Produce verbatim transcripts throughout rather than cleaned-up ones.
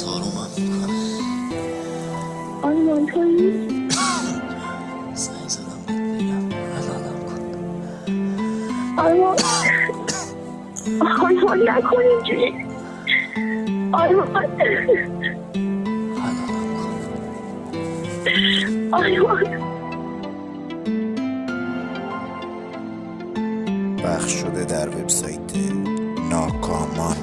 آرومم میکنه. آرمان تویی؟ زنگ زدم بگم حلالم کن. آرمان آرمان نکن اینجوری. آرمان حلالم کن. آرمان پخش شده در وبسایت ناکامان.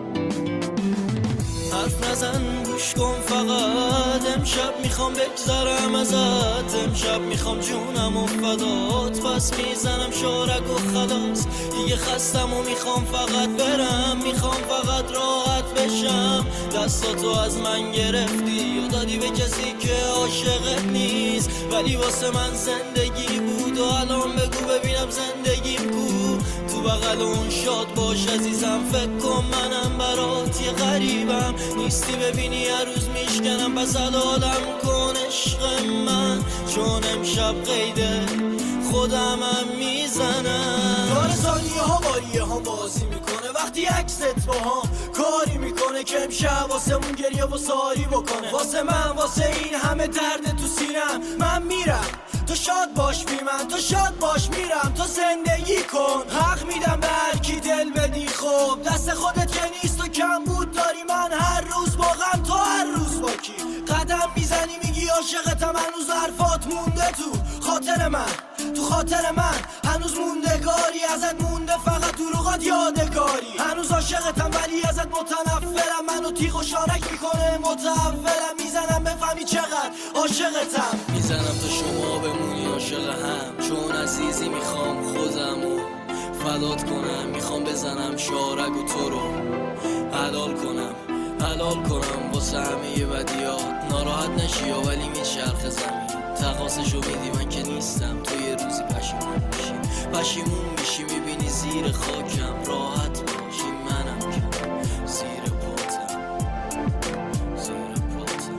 حرف نزن گوش کن فقط، امشب میخوام بگذرم ازت، امشب میخوام جونم و فدات، پس میزنم شارک و خلاص، دیگه خستم و میخوام فقط برم، میخوام فقط راحت بشم. دستاتو از من گرفتی و دادی به کسی که عاشقت نیست، ولی واسه من زندگی بود و الان بگو ببینم زندگیم کو. تو بغل اون شاد باش عزیزم، فکر کن منم برات یه غریبم، نیستی ببینی هر روز میشکنم، پس حلالم کن عشق من، چون امشب قیده خودم هم میزنم. داره ثانیه ها باریه ها بازی میکنه، وقتی عکست با هم کاری میکنه که امشب واسه مون گریه و ساری بکنه. واسه من واسه این همه درد تو سینم، من میرم تو شاد باش بی من، تو شاد باش میرم تو زندگی کن. حق میدم به هر کی دل بدی، خب دست خودت که نیست و کم بود داری، من هر روز با غم تو هر روز با کی قدم میزنی میگی عاشقتم، هنوز حرفات مونده تو خاطر من، تو خاطر من هنوز موندگاری، ازت مونده فقط دروغات یادگاری. هنوز عاشقتم ولی ازت متنفرم، منو تیغ و شارک میکنه متحولم، میزنم بفهمی چقدر عاشقتم، میزنم تا شما بمونی عاشق هم، چون عزیزی میخوام خودمو فدات کنم، میخوام بزنم شارک و تو رو حلال کنم، حلال کنم واسه همه ی بدیات، ناراحت نشی یا ولی میچرخ زمین، تقاصشو میدی من که نیستم، تو یه روزی پشیمون میشی، پشیمون میشی میبینی زیر خاکم، راحت باشی منم که زیر پاتم، زیر پاتم.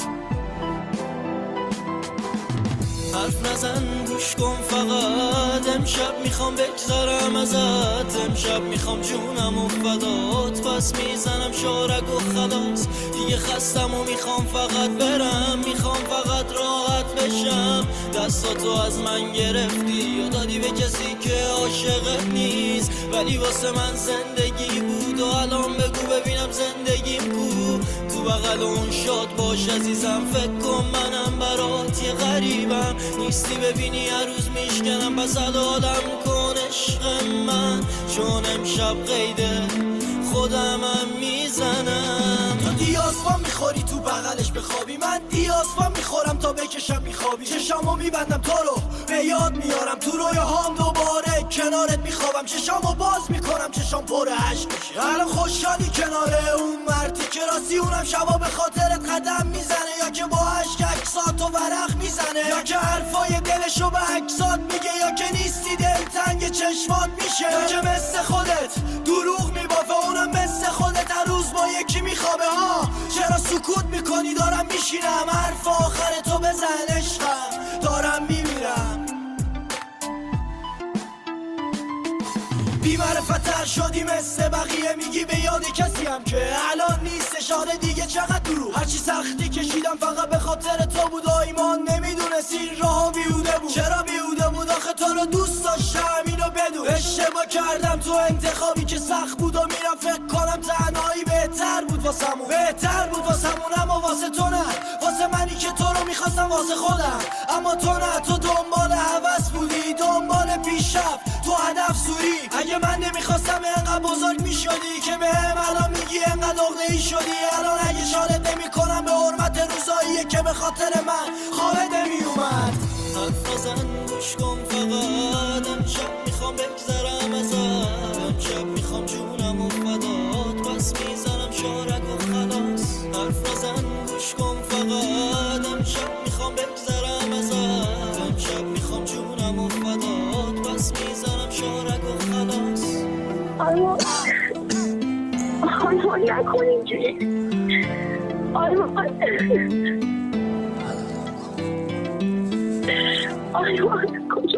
حرف نزن گوش کن فقط، امشب میخوام بگذرم ازت، امشب میخوام جونم و فدات، پس میزنم شارک و خلاص، دیگه خستم و میخوام فقط برم، میخوام فقط راحت بشم. دستاتو از من گرفتی و دادی به کسی که عاشقت نیست، ولی واسه من زندگی بود و الان بگو ببینم زندگیم کو. تو بغل اون شاد باش عزیزم، فکر کن منم برات یه غریبم، نیستی ببینی هر روز میشکنم، پس حلالم کن عشق من، چون امشب قیده خودم هم میزنم. تو دیاسپا میخوری تو بغلش بخوابی، من دیاسپا میخورم تا بکشم میخوابی، چشامو میبندم تو رو به یاد میارم، تو رویاهام دوباره کنارت میخوابم، چشامو باز میکنم چشام پر اشک میشه، الان خوشحالی کنار اون مردی که راستی اونم شبا به خاطرت قدم میزنه، یا که با اشک عکساتو ورق میزنه، یا که حرفای دلشو به عکسات میگه، یا که نیستی دلتنگ چشمات میشه، یا که مثل خودت دروغ میبافه، اونم مثل خودت هر روز با یکی میخوابه. ها چرا سکوت میکنی؟ دارم میشینم حرف آخر تو بزن عشقم، دارم میمیرم. بی‌معرفتر شدی مثل بقیه، میگی به یاد کسی هم که الان نیست، شاده دیگه چقدر درو، هرچی سختی کشیدم فقط به خاطر تو بود، ایمان نمیدونستی راه بیهوده بود. چرا بیهوده بود؟ آخه تو رو دوست داشتم اینو بدون، اشتباه کردم تو انتخابی که سخت بود و میرم فکر کنم تنهایی بهتر بود واسمون، بهتر بود واسمون، اما واسه تو نه، واسه منی که تو رو میخواستم واسه خودم، اما تو نه، تو دنبال هوس بودی، دنبال پیشرفت، تو هدف سوری. اگه من نمیخواستم انقدر بزرگ میشدی که به هم الان میگی انقدر عقده‌ای شدی، الان اگه شادت نمیکنم به حرمت روزاییه که به خاطر من خوابت نمیومد. حرف نزن گوش کن فقط، امشب میخوام بگذرم ازت، امشب میخوام جونم و فدات، پس میزنم شارک و خلاص. حرف نزن گوش کن فقط، امشب میخوام بگذرم ازت، امشب میخوام جونم و فدات، پس میزنم شارک و خلاص. آرمان آرمان نکن اینجوری. آرمان آرمان کجا